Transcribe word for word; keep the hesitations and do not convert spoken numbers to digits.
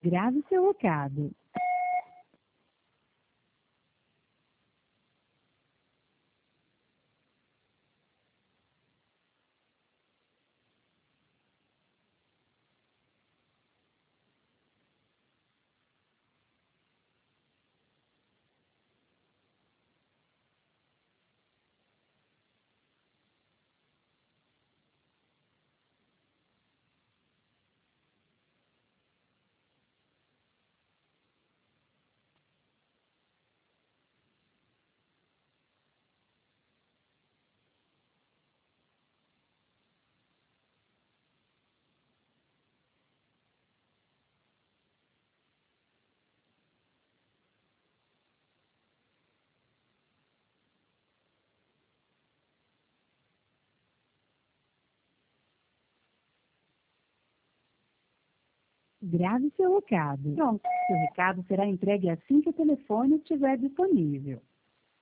Grave seu recado. Grave seu recado. Pronto, seu recado será entregue assim que o telefone estiver disponível.